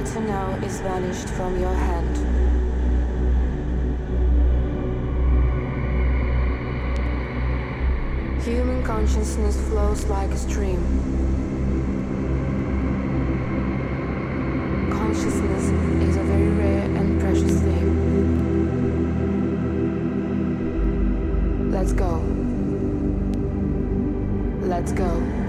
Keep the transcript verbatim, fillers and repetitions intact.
are to know is vanished from your hand. Human consciousness flows like a stream. Consciousness is a very rare and precious thing. Let's go. Let's go.